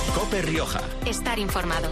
COPE Rioja. Estar informado.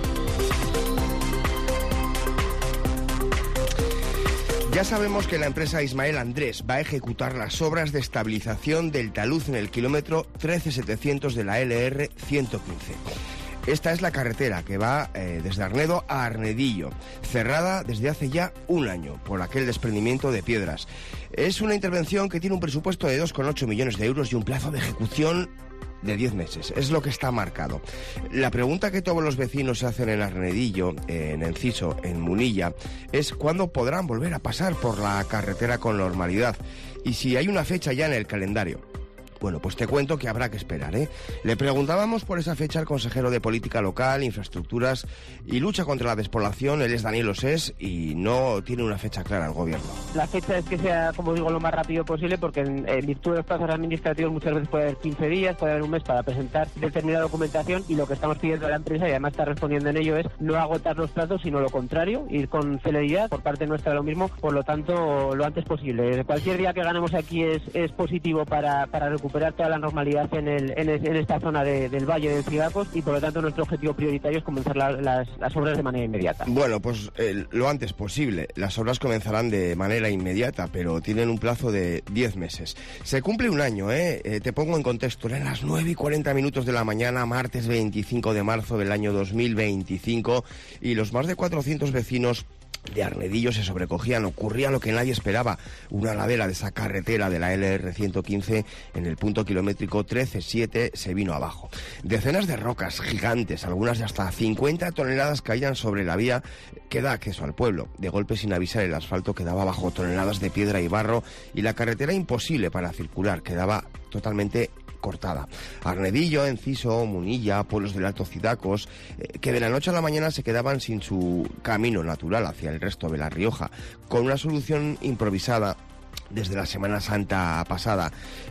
Ya sabemos que la empresa Ismael Andrés va a ejecutar las obras de estabilización del talud en el kilómetro 13700 de la LR 115. Esta es la carretera que va desde Arnedo a Arnedillo, cerrada desde hace ya un año por aquel desprendimiento de piedras. Es una intervención que tiene un presupuesto de 2,8 millones de euros y un plazo de ejecución de 10 meses, es lo que está marcado. La pregunta que todos los vecinos se hacen en Arnedillo, en Enciso, en Munilla, es cuándo podrán volver a pasar por la carretera con normalidad y si hay una fecha ya en el calendario. Bueno, pues te cuento que habrá que esperar, ¿eh? Le preguntábamos por esa fecha al consejero de Política Local, Infraestructuras y Lucha contra la Despoblación, él es Daniel Osés, y no tiene una fecha clara el gobierno. La fecha es que sea, como digo, lo más rápido posible, porque en virtud de los plazos administrativos muchas veces puede haber 15 días, puede haber un mes para presentar determinada documentación, y lo que estamos pidiendo a la empresa, y además está respondiendo en ello, es no agotar los plazos, sino lo contrario, ir con celeridad, por parte nuestra lo mismo, por lo tanto, lo antes posible. Cualquier día que ganemos aquí es positivo para recuperar toda la normalidad en esta zona del Valle del Cidacos, y por lo tanto nuestro objetivo prioritario es comenzar las obras de manera inmediata. Bueno, pues lo antes posible. Las obras comenzarán de manera inmediata, pero tienen un plazo de 10 meses. Se cumple un año, te pongo en contexto. Eran las 9:40 de la mañana, martes 25 de marzo del año 2025, y los más de 400 vecinos de Arnedillo se sobrecogían. Ocurría lo que nadie esperaba: una ladera de esa carretera de la LR 115 en el punto kilométrico 137 se vino abajo. Decenas de rocas gigantes, algunas de hasta 50 toneladas, caían sobre la vía que da acceso al pueblo. De golpe, sin avisar, el asfalto quedaba bajo toneladas de piedra y barro, y la carretera imposible para circular, quedaba totalmente cortada. Arnedillo, Enciso, Munilla, pueblos del Alto Cidacos, que de la noche a la mañana se quedaban sin su camino natural hacia el resto de La Rioja, con una solución improvisada desde la Semana Santa pasada.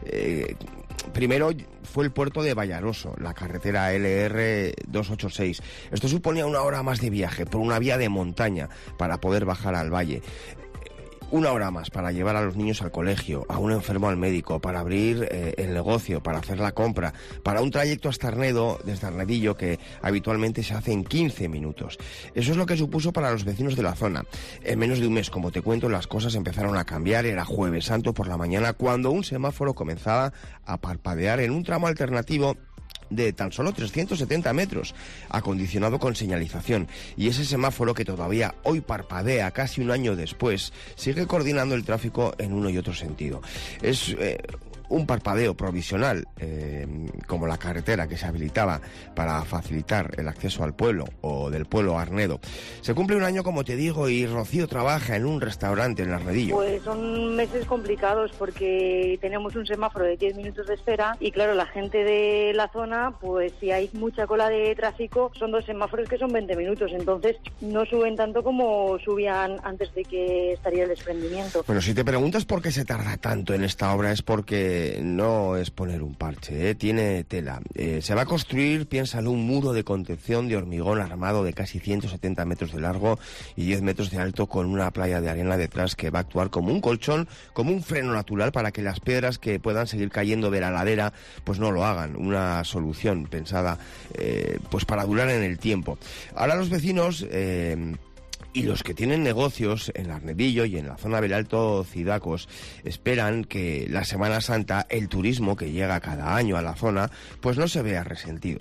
Primero fue el puerto de Vallaroso, la carretera LR 286. Esto suponía una hora más de viaje por una vía de montaña para poder bajar al valle. Una hora más para llevar a los niños al colegio, a un enfermo al médico, para abrir el negocio, para hacer la compra, para un trayecto hasta Arnedo, desde Arnedillo, que habitualmente se hace en 15 minutos. Eso es lo que supuso para los vecinos de la zona. En menos de un mes, como te cuento, las cosas empezaron a cambiar. Era Jueves Santo por la mañana cuando un semáforo comenzaba a parpadear en un tramo alternativo de tan solo 370 metros, acondicionado con señalización, y ese semáforo, que todavía hoy parpadea casi un año después, sigue coordinando el tráfico en uno y otro sentido. Es un parpadeo provisional, como la carretera que se habilitaba para facilitar el acceso al pueblo, o del pueblo a Arnedo. Se cumple un año, como te digo, y Rocío trabaja en un restaurante en Arnedillo. Pues son meses complicados porque tenemos un semáforo de 10 minutos de espera, y claro, la gente de la zona, pues si hay mucha cola de tráfico, son 2 semáforos que son 20 minutos, entonces no suben tanto como subían antes de que estaría el desprendimiento. Bueno, si te preguntas por qué se tarda tanto en esta obra, es porque no es poner un parche, tiene tela. Se va a construir, piénsalo, un muro de contención de hormigón armado de casi 170 metros de largo y 10 metros de alto, con una playa de arena detrás que va a actuar como un colchón, como un freno natural para que las piedras que puedan seguir cayendo de la ladera pues no lo hagan. Una solución pensada pues para durar en el tiempo. Ahora los vecinos y los que tienen negocios en Arnedillo y en la zona del Alto Cidacos esperan que la Semana Santa, el turismo que llega cada año a la zona, pues no se vea resentido.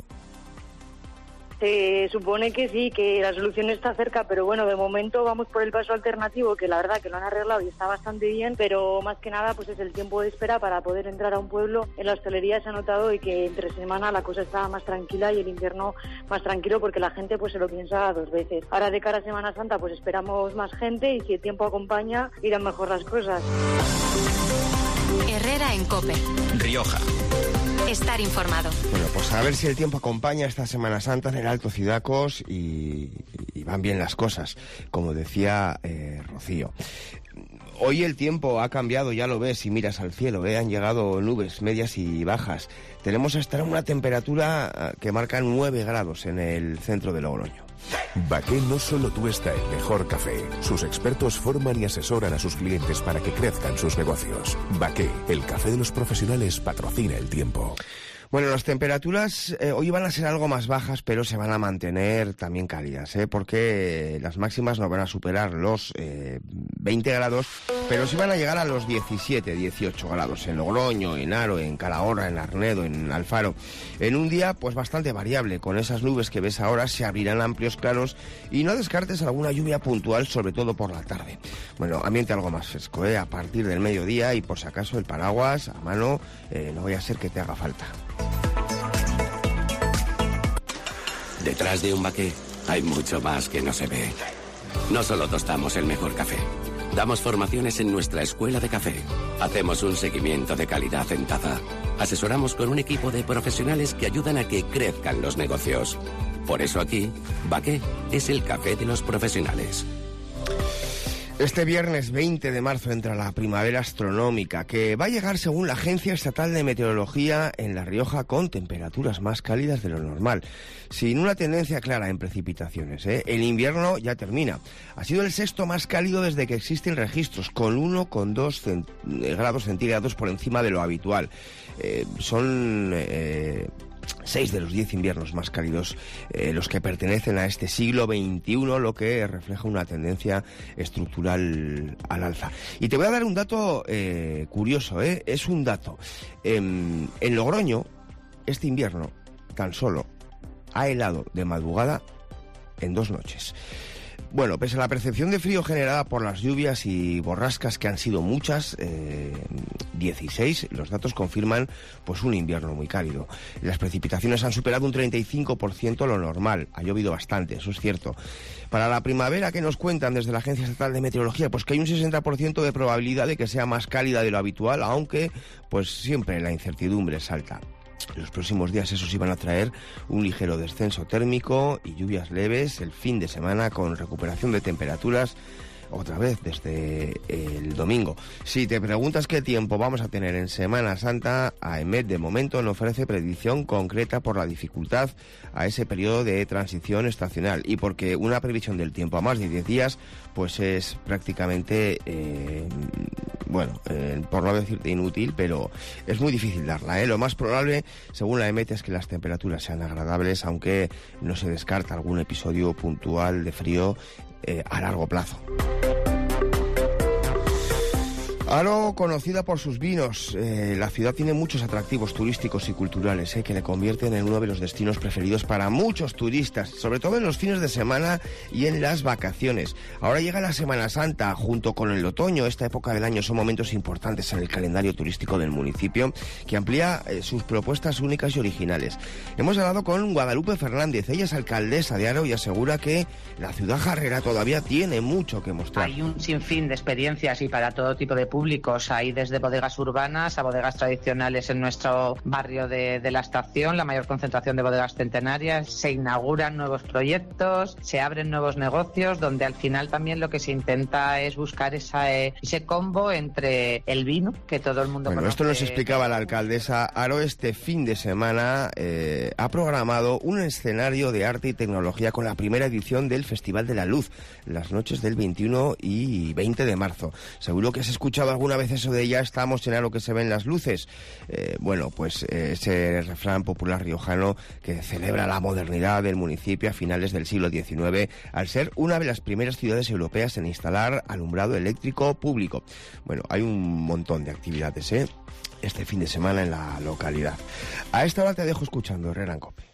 Se supone que sí, que la solución está cerca, pero bueno, de momento vamos por el paso alternativo, que la verdad que lo han arreglado y está bastante bien, pero más que nada pues es el tiempo de espera para poder entrar a un pueblo. En la hostelería se ha notado y que entre semana la cosa está más tranquila y el invierno más tranquilo, porque la gente pues se lo piensa 2 veces. Ahora de cara a Semana Santa pues esperamos más gente, y si el tiempo acompaña irán mejor las cosas. Herrera en COPE. Rioja. Estar informado. Bueno, pues a ver si el tiempo acompaña esta Semana Santa en el Alto Cidacos y van bien las cosas, como decía Rocío. Hoy el tiempo ha cambiado, ya lo ves si miras al cielo, han llegado nubes medias y bajas. Tenemos hasta una temperatura que marca 9 grados en el centro de Logroño. Baqué no solo tuesta el mejor café. Sus expertos forman y asesoran a sus clientes para que crezcan sus negocios. Baqué, el café de los profesionales, patrocina el tiempo. Bueno, las temperaturas hoy van a ser algo más bajas, pero se van a mantener también cálidas, porque las máximas no van a superar los 20 grados, pero sí van a llegar a los 17, 18 grados en Logroño, en Haro, en Calahorra, en Arnedo, en Alfaro. En un día pues bastante variable, con esas nubes que ves ahora se abrirán amplios claros y no descartes alguna lluvia puntual, sobre todo por la tarde. Bueno, ambiente algo más fresco, a partir del mediodía, y por si acaso el paraguas a mano, no vaya a ser que te haga falta. Detrás de un baqué hay mucho más que no se ve. No solo tostamos el mejor café, damos formaciones en nuestra escuela de café, hacemos un seguimiento de calidad en taza, asesoramos con un equipo de profesionales que ayudan a que crezcan los negocios. Por eso aquí, Baqué es el café de los profesionales. Este viernes 20 de marzo entra la primavera astronómica, que va a llegar, según la Agencia Estatal de Meteorología, en La Rioja con temperaturas más cálidas de lo normal, sin una tendencia clara en precipitaciones. El invierno ya termina. Ha sido el sexto más cálido desde que existen registros, con 1,2 grados centígrados por encima de lo habitual. Son 6 de los 10 inviernos más cálidos los que pertenecen a este siglo XXI, lo que refleja una tendencia estructural al alza. Y te voy a dar un dato curioso, es un dato. En Logroño, este invierno tan solo ha helado de madrugada en 2 noches. Bueno, pese a la percepción de frío generada por las lluvias y borrascas, que han sido muchas, 16, los datos confirman pues un invierno muy cálido. Las precipitaciones han superado un 35% lo normal. Ha llovido bastante, eso es cierto. Para la primavera, ¿qué nos cuentan desde la Agencia Estatal de Meteorología? Pues que hay un 60% de probabilidad de que sea más cálida de lo habitual, aunque pues siempre la incertidumbre es alta. Los próximos días, eso sí, van a traer un ligero descenso térmico y lluvias leves el fin de semana, con recuperación de temperaturas otra vez desde el domingo. Si te preguntas qué tiempo vamos a tener en Semana Santa, AEMET de momento no ofrece predicción concreta por la dificultad a ese periodo de transición estacional y porque una previsión del tiempo a más de 10 días pues es prácticamente, por no decirte inútil, pero es muy difícil darla. Lo más probable, según la AEMET, es que las temperaturas sean agradables, aunque no se descarta algún episodio puntual de frío a largo plazo. Haro, conocida por sus vinos, la ciudad tiene muchos atractivos turísticos y culturales que le convierten en uno de los destinos preferidos para muchos turistas, sobre todo en los fines de semana y en las vacaciones. Ahora llega la Semana Santa junto con el otoño. Esta época del año son momentos importantes en el calendario turístico del municipio, que amplía sus propuestas únicas y originales. Hemos hablado con Guadalupe Fernández, ella es alcaldesa de Haro y asegura que la ciudad jarrera todavía tiene mucho que mostrar. Hay un sinfín de experiencias y para todo tipo de públicos. Hay desde bodegas urbanas a bodegas tradicionales en nuestro barrio de la estación, la mayor concentración de bodegas centenarias. Se inauguran nuevos proyectos, se abren nuevos negocios, donde al final también lo que se intenta es buscar ese combo entre el vino, que todo el mundo conoce. Esto nos explicaba la alcaldesa. Haro este fin de semana ha programado un escenario de arte y tecnología con la primera edición del Festival de la Luz, las noches del 21 y 20 de marzo. Seguro que has escuchado alguna vez eso de ya estamos en Haro que se ven las luces. Ese refrán popular riojano que celebra la modernidad del municipio a finales del siglo XIX, al ser una de las primeras ciudades europeas en instalar alumbrado eléctrico público. Bueno, hay un montón de actividades este fin de semana en la localidad. A esta hora te dejo escuchando Herrera en COPE.